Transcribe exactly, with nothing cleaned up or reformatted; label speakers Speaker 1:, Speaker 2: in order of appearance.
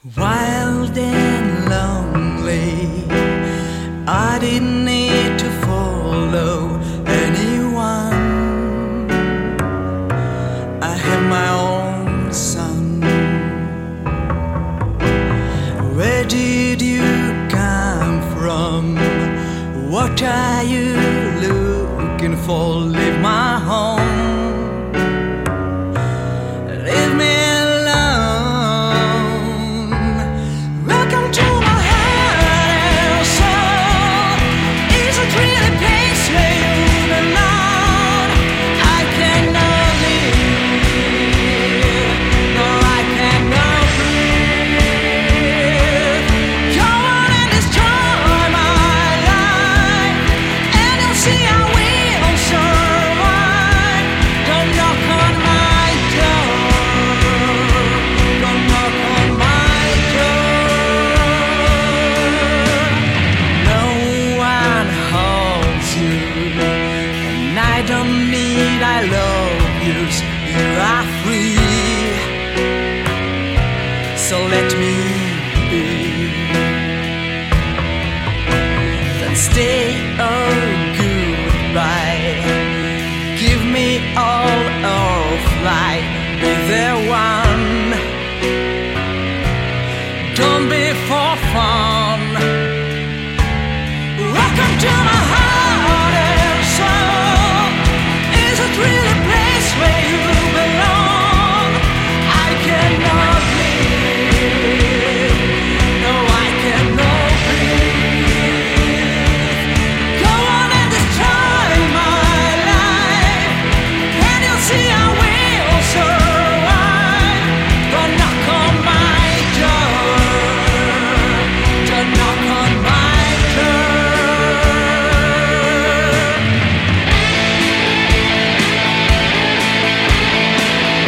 Speaker 1: Wild and lonely, I didn't need to follow anyone. I had my own sun. Where did you come from? What are you looking for? Leave my home. Leave me I love you, you are free. So let me be. Then stay